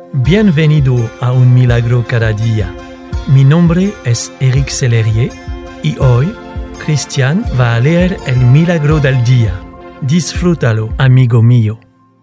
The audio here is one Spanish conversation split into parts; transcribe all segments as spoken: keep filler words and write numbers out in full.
Bienvenido a Un Milagro Cada Día. Mi nombre es Eric Sellerier y hoy Cristian va a leer el Milagro del Día. Disfrútalo, amigo mío.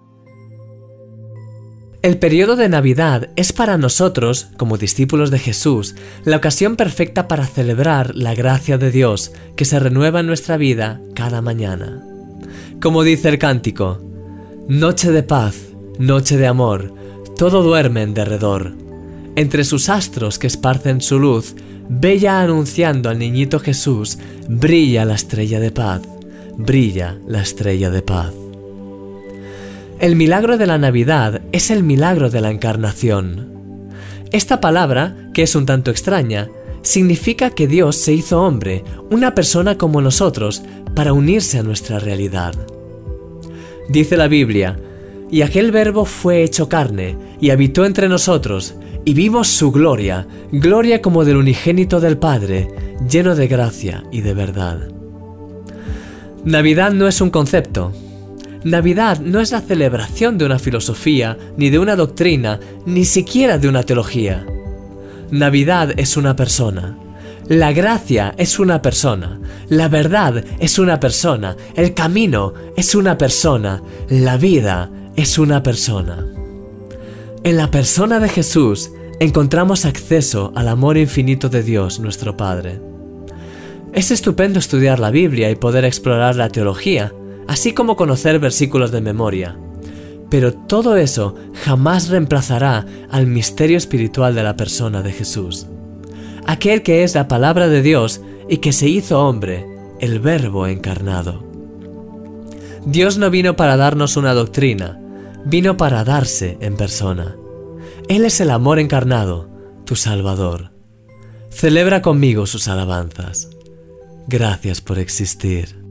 El periodo de Navidad es para nosotros, como discípulos de Jesús, la ocasión perfecta para celebrar la gracia de Dios que se renueva en nuestra vida cada mañana. Como dice el cántico, noche de paz, noche de amor, todo duerme en derredor. Entre sus astros que esparcen su luz, bella anunciando al niñito Jesús, brilla la estrella de paz, brilla la estrella de paz. El milagro de la Navidad es el milagro de la Encarnación. Esta palabra, que es un tanto extraña, significa que Dios se hizo hombre, una persona como nosotros, para unirse a nuestra realidad. Dice la Biblia, y aquel Verbo fue hecho carne, y habitó entre nosotros, y vimos su gloria, gloria como del unigénito del Padre, lleno de gracia y de verdad. Navidad no es un concepto. Navidad no es la celebración de una filosofía, ni de una doctrina, ni siquiera de una teología. Navidad es una persona. La gracia es una persona. La verdad es una persona. El camino es una persona. La vida es una persona. En la persona de Jesús encontramos acceso al amor infinito de Dios, nuestro Padre. Es estupendo estudiar la Biblia y poder explorar la teología, así como conocer versículos de memoria. Pero todo eso jamás reemplazará al misterio espiritual de la persona de Jesús. Aquel que es la palabra de Dios y que se hizo hombre, el Verbo encarnado. Dios no vino para darnos una doctrina, vino para darse en persona. Él es el amor encarnado, tu Salvador. Celebra conmigo sus alabanzas. Gracias por existir.